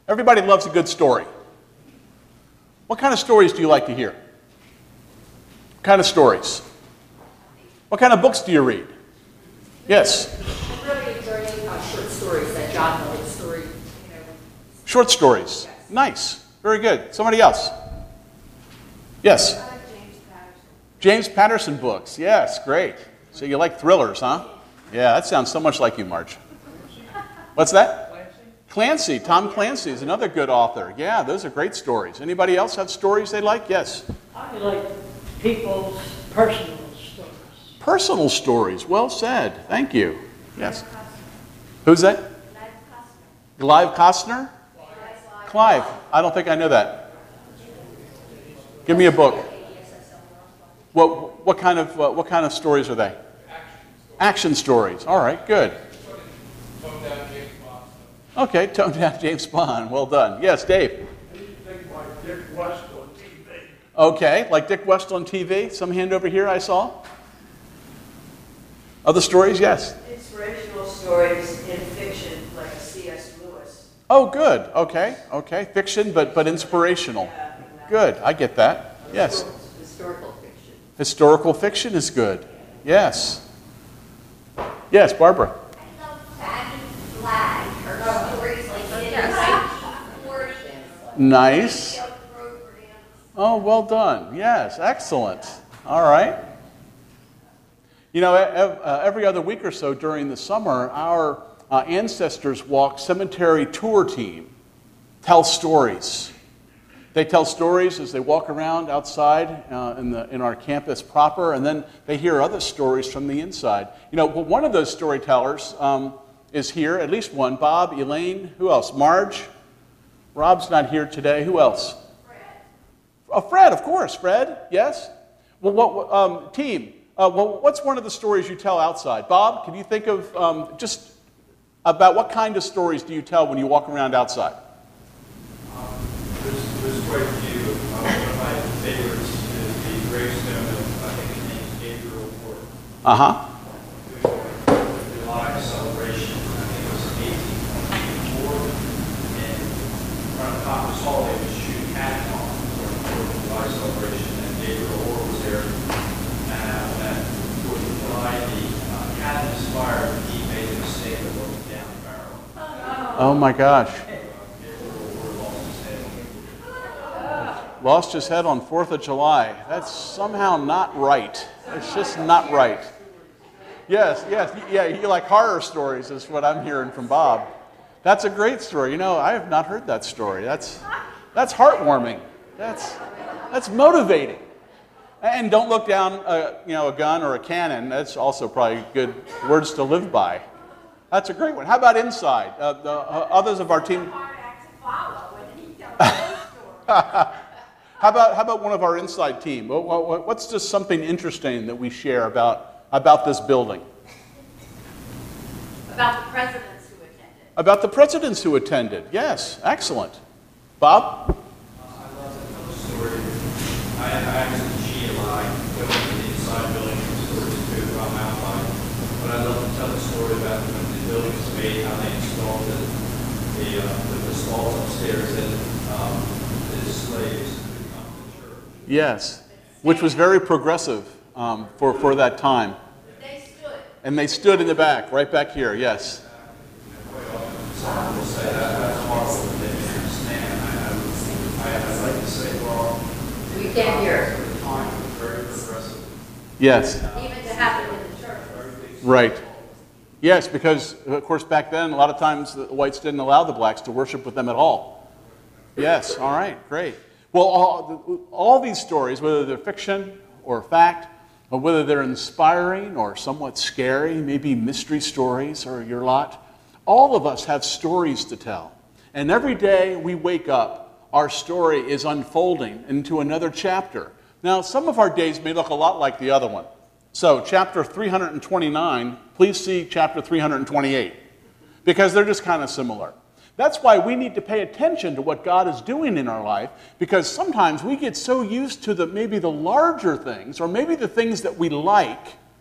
Everybody loves a good story. What kind of stories do you like to hear? What kind of stories? What kind of books do you read? Yes? I'm really enjoying short stories, that John Milton story. Short stories. Yes. Nice. Very good. Somebody else? Yes? I like James Patterson. James Patterson books. Yes, great. So you like thrillers, huh? Yeah, that sounds so much like you, Marge. What's that? Clancy. Tom Clancy is another good author. Yeah, those are great stories. Anybody else have stories they like? Yes? I like people's personal stories. Personal stories. Well said. Thank you. Yes. Who's that? Clive Costner? Clive. I don't think I know that. Give me a book. What kind of stories are they? Action stories. All right, good. Okay, toned down James Bond. Well done. Yes, Dave. Anything like Dick West on TV. Okay, like Dick West on TV. Some hand over here I saw. Other stories? Yes. Inspirational stories in fiction, like C.S. Lewis. Oh, good. Okay. Fiction, but inspirational. Good. I get that. Yes. Historical fiction. Historical fiction is good. Yes. Yes, Barbara. I love Fanny Flagg, her stories like Nice. Oh, well done. Yes, excellent. All right. You know, every other week or so during the summer, our Ancestors Walk cemetery tour team tells stories. They tell stories as they walk around outside in our campus proper, and then they hear other stories from the inside. You know, well, one of those storytellers is here, at least one. Bob, Elaine, who else? Marge? Rob's not here today. Who else? Fred. Oh, Fred, of course. Fred, yes? Well, team, what's one of the stories you tell outside? Bob, can you think of just about what kind of stories do you tell when you walk around outside? There's quite a few. One of my favorites is the gravestone of, I think his name is Gabriel Ward. Uh-huh. The July celebration, I think it was 1824, and in front of Copper's Hall, they would shoot cannons on for the 4th of July celebration, and Gabriel Ward was there. And when that 4th of July, the cannon was fired, he made the mistake of looking down the barrel. Oh, my gosh. Lost his head on 4th of July. That's somehow not right. It's just not right. Yes, yeah, you like horror stories is what I'm hearing from Bob. That's a great story. You know, I have not heard that story. That's heartwarming. That's motivating. And don't look down, a gun or a cannon. That's also probably good words to live by. That's a great one. How about inside? The others of our team. How about one of our inside team? What's just something interesting that we share about this building? About the presidents who attended. About the presidents who attended. Yes, excellent. Bob? I love to tell a story. I was in GLI, went to the inside building stories too, I'm out by. But I love to tell the story about when the building was made, how they installed it, the stalls upstairs, and the slaves could come to church. Yes, which was very progressive for that time. They stood. And they stood in the back, right back here, yes. Quite often, someone will say that's horrible, but they didn't understand. I like to say, well, We can't hear. very progressive. Yes, Even to happen in the church. right. Yes, because, of course, back then, a lot of times the whites didn't allow the blacks to worship with them at all. Yes, all right, great. Well, all these stories, whether they're fiction or fact, or whether they're inspiring or somewhat scary, maybe mystery stories or your lot, all of us have stories to tell. And every day we wake up, our story is unfolding into another chapter. Now, some of our days may look a lot like the other one. So, chapter 329, please see chapter 328, because they're just kind of similar. That's why we need to pay attention to what God is doing in our life, because sometimes we get so used to maybe the larger things, or maybe the things that we like,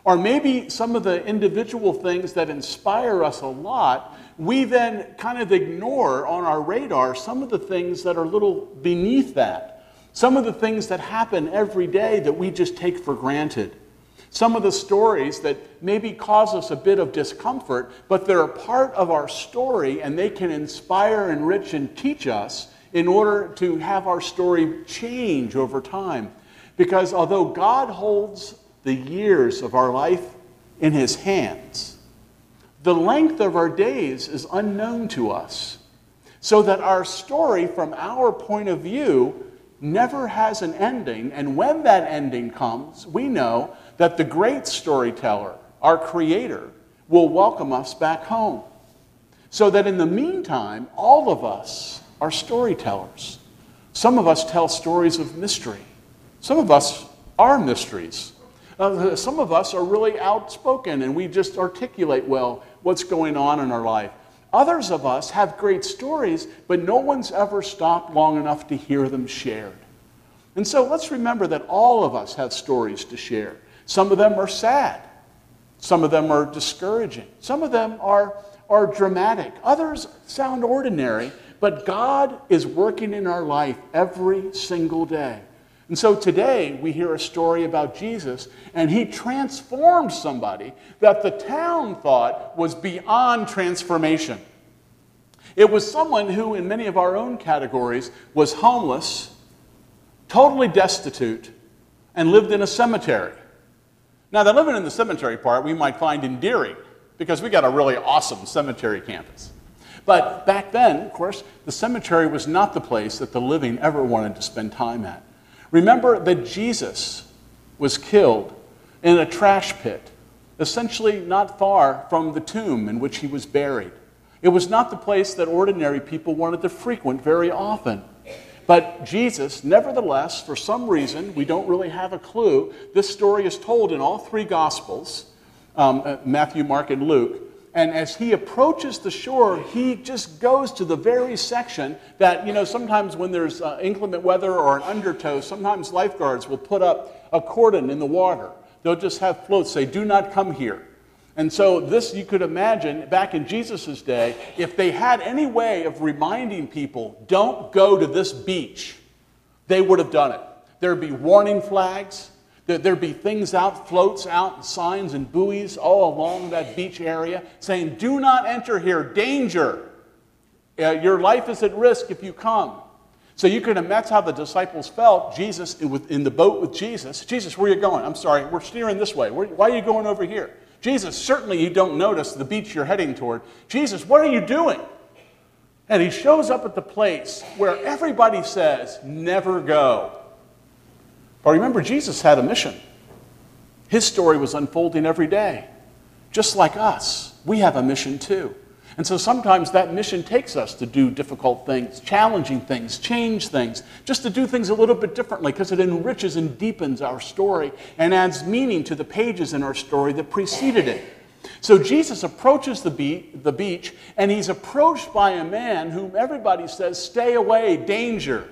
Or maybe some of the individual things that inspire us a lot, we then kind of ignore on our radar some of the things that are a little beneath that. Some of the things that happen every day that we just take for granted. Some of the stories that maybe cause us a bit of discomfort, but they're a part of our story and they can inspire, enrich, and teach us in order to have our story change over time. Because although God holds the years of our life in His hands, the length of our days is unknown to us. So that our story from our point of view never has an ending. And when that ending comes, we know that the great storyteller, our Creator, will welcome us back home. So that in the meantime, all of us are storytellers. Some of us tell stories of mystery. Some of us are mysteries. Some of us are really outspoken and we just articulate well what's going on in our life. Others of us have great stories, but no one's ever stopped long enough to hear them shared. And so let's remember that all of us have stories to share. Some of them are sad. Some of them are discouraging. Some of them are dramatic. Others sound ordinary, but God is working in our life every single day. And so today we hear a story about Jesus, and He transformed somebody that the town thought was beyond transformation. It was someone who, in many of our own categories, was homeless, totally destitute, and lived in a cemetery. Now, the living in the cemetery part we might find endearing, because we got a really awesome cemetery campus. But back then, of course, the cemetery was not the place that the living ever wanted to spend time at. Remember that Jesus was killed in a trash pit, essentially not far from the tomb in which He was buried. It was not the place that ordinary people wanted to frequent very often. But Jesus, nevertheless, for some reason, we don't really have a clue, this story is told in all three Gospels, Matthew, Mark, and Luke. And as He approaches the shore, He just goes to the very section that, sometimes when there's inclement weather or an undertow, sometimes lifeguards will put up a cordon in the water. They'll just have floats say, "Do not come here." And so this, you could imagine, back in Jesus' day, if they had any way of reminding people, don't go to this beach, they would have done it. There would be warning flags. There'd be things out, floats out, signs and buoys all along that beach area saying, "Do not enter here, danger. Your life is at risk if you come." So you can imagine that's how the disciples felt. Jesus, in the boat with Jesus. "Jesus, where are you going?" "I'm sorry, we're steering this way." "Why are you going over here?" "Jesus, certainly you don't notice the beach you're heading toward." "Jesus, what are you doing?" And He shows up at the place where everybody says, "Never go." But remember, Jesus had a mission. His story was unfolding every day. Just like us, we have a mission too. And so sometimes that mission takes us to do difficult things, challenging things, change things, just to do things a little bit differently because it enriches and deepens our story and adds meaning to the pages in our story that preceded it. So Jesus approaches the beach, and He's approached by a man whom everybody says, "Stay away, danger."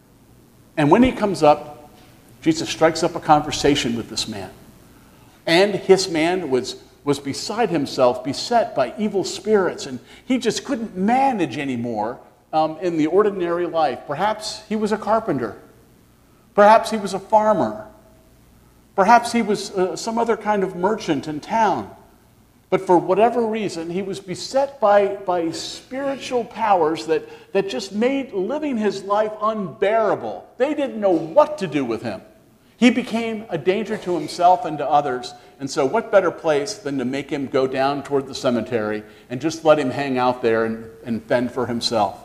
And when he comes up, Jesus strikes up a conversation with this man. And this man was beside himself, beset by evil spirits, and he just couldn't manage anymore in the ordinary life. Perhaps he was a carpenter. Perhaps he was a farmer. Perhaps he was some other kind of merchant in town. But for whatever reason, he was beset by spiritual powers that just made living his life unbearable. They didn't know what to do with him. He became a danger to himself and to others. And so what better place than to make him go down toward the cemetery and just let him hang out there and fend for himself.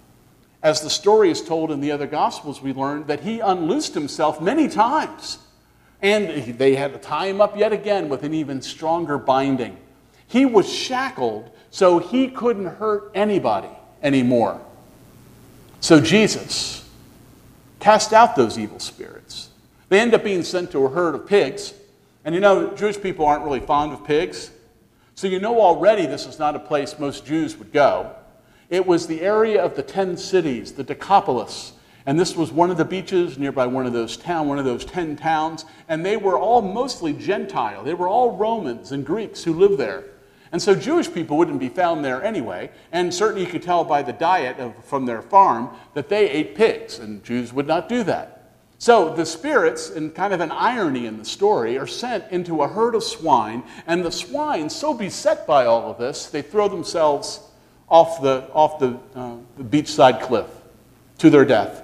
As the story is told in the other Gospels, we learn that he unloosed himself many times. And they had to tie him up yet again with an even stronger binding. He was shackled so he couldn't hurt anybody anymore. So Jesus cast out those evil spirits. They end up being sent to a herd of pigs. And Jewish people aren't really fond of pigs. So already this is not a place most Jews would go. It was the area of the 10 cities, the Decapolis. And this was one of the beaches nearby one of those 10 towns, and they were all mostly Gentile. They were all Romans and Greeks who lived there. And so Jewish people wouldn't be found there anyway, and certainly you could tell by the diet from their farm that they ate pigs, and Jews would not do that. So the spirits, in kind of an irony in the story, are sent into a herd of swine, and the swine, so beset by all of this, they throw themselves off the beachside cliff to their death.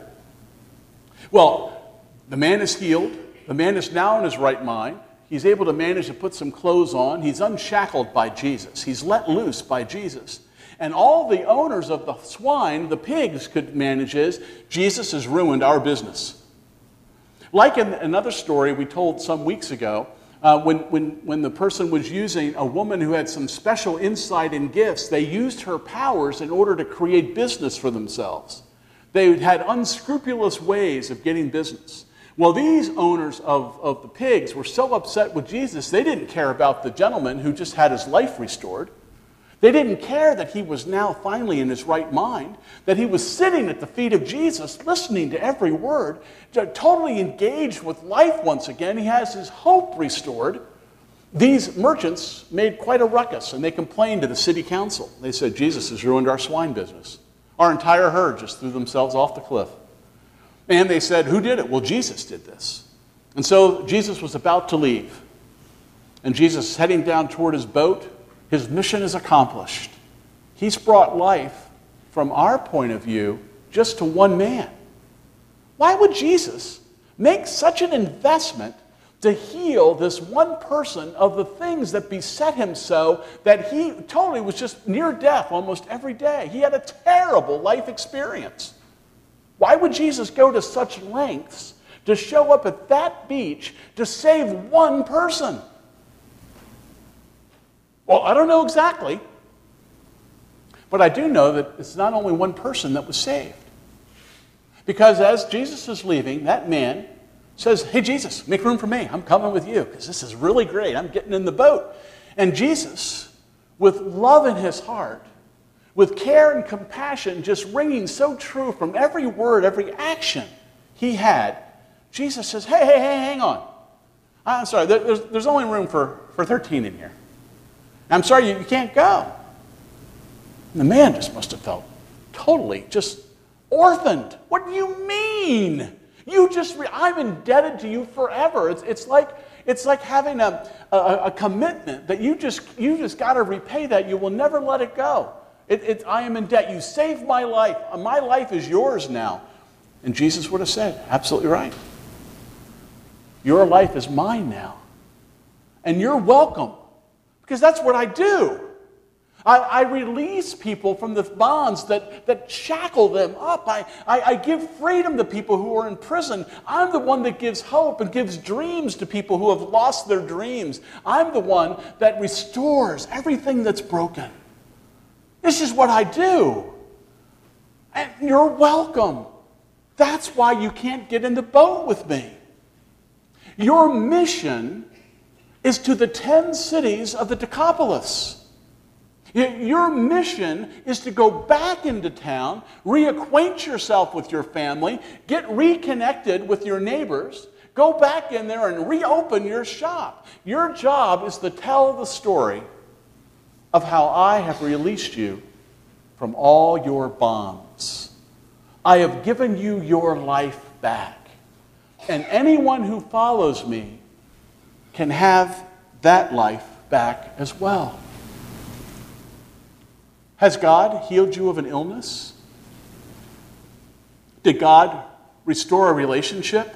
Well, the man is healed. The man is now in his right mind. He's able to manage to put some clothes on. He's unshackled by Jesus. He's let loose by Jesus. And all the owners of the swine, the pigs, could manage is, Jesus has ruined our business. Like in another story we told some weeks ago, when the person was using a woman who had some special insight and gifts, they used her powers in order to create business for themselves. They had unscrupulous ways of getting business. Well, these owners of the pigs were so upset with Jesus, they didn't care about the gentleman who just had his life restored. They didn't care that he was now finally in his right mind, that he was sitting at the feet of Jesus, listening to every word, totally engaged with life once again. He has his hope restored. These merchants made quite a ruckus, and they complained to the city council. They said, Jesus has ruined our swine business. Our entire herd just threw themselves off the cliff. And they said, who did it? Well, Jesus did this. And so Jesus was about to leave. And Jesus is heading down toward his boat. His mission is accomplished. He's brought life, from our point of view, just to one man. Why would Jesus make such an investment to heal this one person of the things that beset him so that he totally was just near death almost every day? He had a terrible life experience. Why would Jesus go to such lengths to show up at that beach to save one person? Well, I don't know exactly, but I do know that it's not only one person that was saved. Because as Jesus is leaving, that man says, hey, Jesus, make room for me. I'm coming with you because this is really great. I'm getting in the boat. And Jesus, with love in his heart, with care and compassion just ringing so true from every word, every action he had, Jesus says, hey, hang on. I'm sorry, there's only room for 13 in here. I'm sorry, you can't go. And the man just must have felt totally just orphaned. What do you mean? I'm indebted to you forever. It's like having a commitment that you just got to repay that. You will never let it go. I am in debt. You saved my life. My life is yours now. And Jesus would have said, absolutely right. Your life is mine now. And you're welcome. Because that's what I do. I release people from the bonds that shackle them up. I give freedom to people who are in prison. I'm the one that gives hope and gives dreams to people who have lost their dreams. I'm the one that restores everything that's broken. This is what I do. And you're welcome. That's why you can't get in the boat with me. Your mission is to the 10 cities of the Decapolis. Your mission is to go back into town, reacquaint yourself with your family, get reconnected with your neighbors, go back in there and reopen your shop. Your job is to tell the story of how I have released you from all your bonds. I have given you your life back. And anyone who follows me can have that life back as well. Has God healed you of an illness? Did God restore a relationship?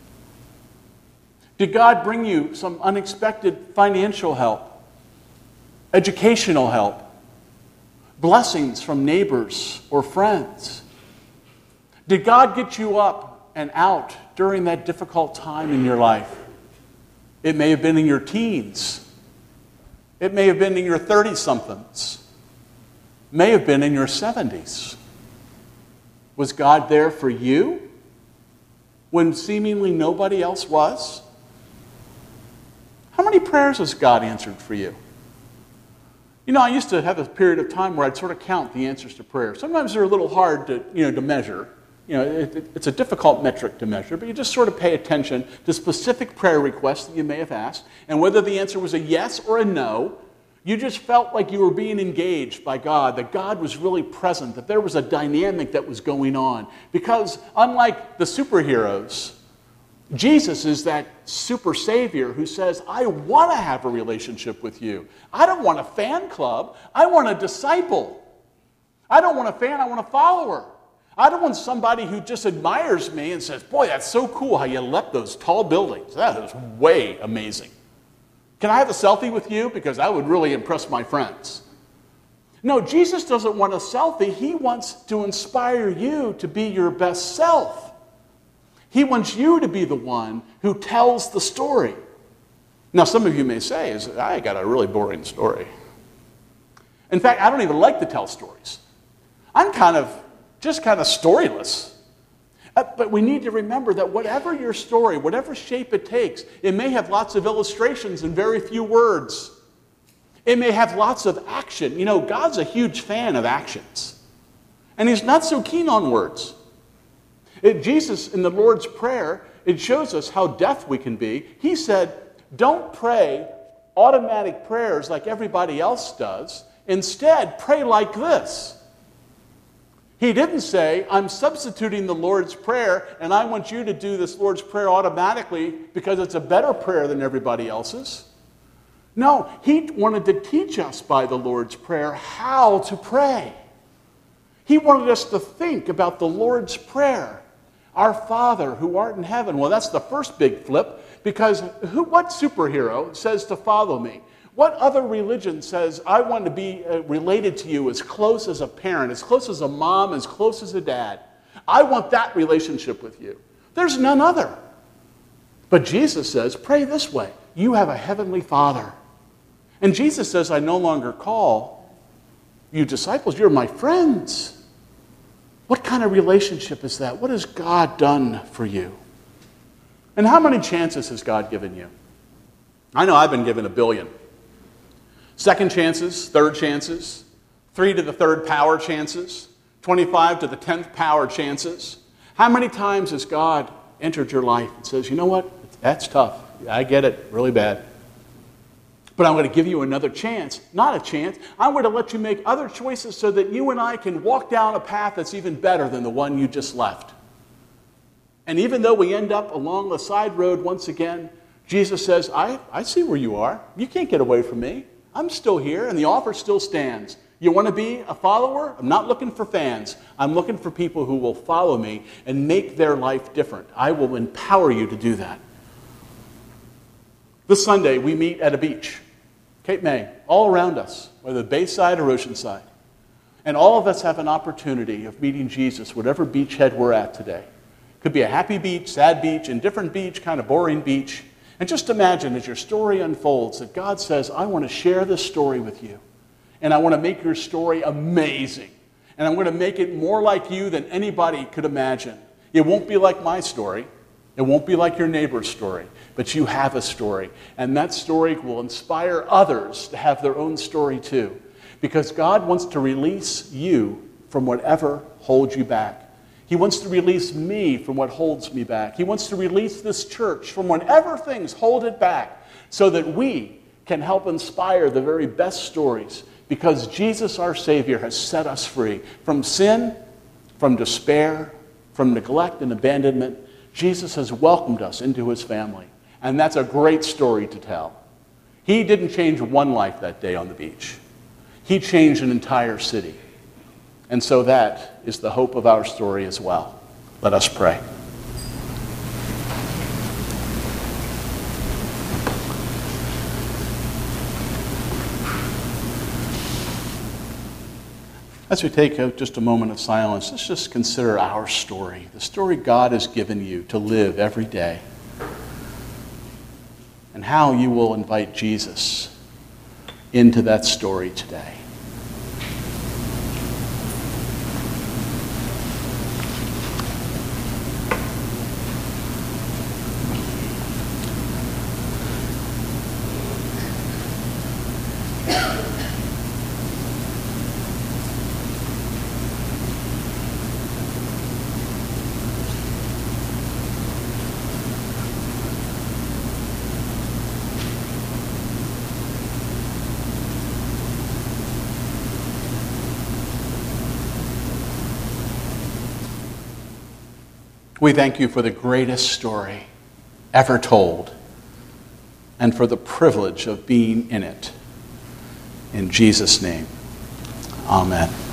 Did God bring you some unexpected financial help, educational help, blessings from neighbors or friends? Did God get you up and out during that difficult time in your life? It may have been in your teens. It may have been in your 30-somethings. May have been in your 70s. Was God there for you when seemingly nobody else was? How many prayers has God answered for you? You know, I used to have a period of time where I'd sort of count the answers to prayer. Sometimes they're a little hard to measure. It's a difficult metric to measure, but you just sort of pay attention to specific prayer requests that you may have asked, and whether the answer was a yes or a no, you just felt like you were being engaged by God, that God was really present, that there was a dynamic that was going on. Because unlike the superheroes, Jesus is that super savior who says, I want to have a relationship with you. I don't want a fan club. I want a disciple. I don't want a fan, I want a follower. I don't want somebody who just admires me and says, boy, that's so cool how you leapt those tall buildings. That is way amazing. Can I have a selfie with you? Because I would really impress my friends. No, Jesus doesn't want a selfie. He wants to inspire you to be your best self. He wants you to be the one who tells the story. Now, some of you may say, I got a really boring story. In fact, I don't even like to tell stories. I'm just kind of storyless. But we need to remember that whatever your story, whatever shape it takes, it may have lots of illustrations and very few words. It may have lots of action. God's a huge fan of actions. And he's not so keen on words. Jesus, in the Lord's Prayer, it shows us how deaf we can be. He said, don't pray automatic prayers like everybody else does. Instead, pray like this. He didn't say, I'm substituting the Lord's Prayer, and I want you to do this Lord's Prayer automatically because it's a better prayer than everybody else's. No, he wanted to teach us by the Lord's Prayer how to pray. He wanted us to think about the Lord's Prayer. Our Father who art in heaven. Well, that's the first big flip, because what superhero says to follow me? What other religion says, I want to be related to you as close as a parent, as close as a mom, as close as a dad? I want that relationship with you. There's none other. But Jesus says, pray this way. You have a heavenly Father. And Jesus says, I no longer call you disciples. You're my friends. What kind of relationship is that? What has God done for you? And how many chances has God given you? I know I've been given 1 billion. Second chances, third chances, 3 to the third power chances, 25 to the 10th power chances. How many times has God entered your life and says, you know what, that's tough. I get it really bad. But I'm going to give you another chance. Not a chance. I'm going to let you make other choices so that you and I can walk down a path that's even better than the one you just left. And even though we end up along the side road once again, Jesus says, I see where you are. You can't get away from me. I'm still here, and the offer still stands. You want to be a follower? I'm not looking for fans. I'm looking for people who will follow me and make their life different. I will empower you to do that. This Sunday, we meet at a beach, Cape May, all around us, whether Bayside or Oceanside. And all of us have an opportunity of meeting Jesus, whatever beachhead we're at today. Could be a happy beach, sad beach, indifferent beach, kind of boring beach. And just imagine as your story unfolds that God says, I want to share this story with you. And I want to make your story amazing. And I'm going to make it more like you than anybody could imagine. It won't be like my story. It won't be like your neighbor's story. But you have a story. And that story will inspire others to have their own story too. Because God wants to release you from whatever holds you back. He wants to release me from what holds me back. He wants to release this church from whatever things hold it back so that we can help inspire the very best stories because Jesus, our Savior, has set us free from sin, from despair, from neglect and abandonment. Jesus has welcomed us into his family, and that's a great story to tell. He didn't change one life that day on the beach. He changed an entire city. And so that is the hope of our story as well. Let us pray. As we take just a moment of silence, let's just consider our story, the story God has given you to live every day, and how you will invite Jesus into that story today. We thank you for the greatest story ever told and for the privilege of being in it. In Jesus' name, amen.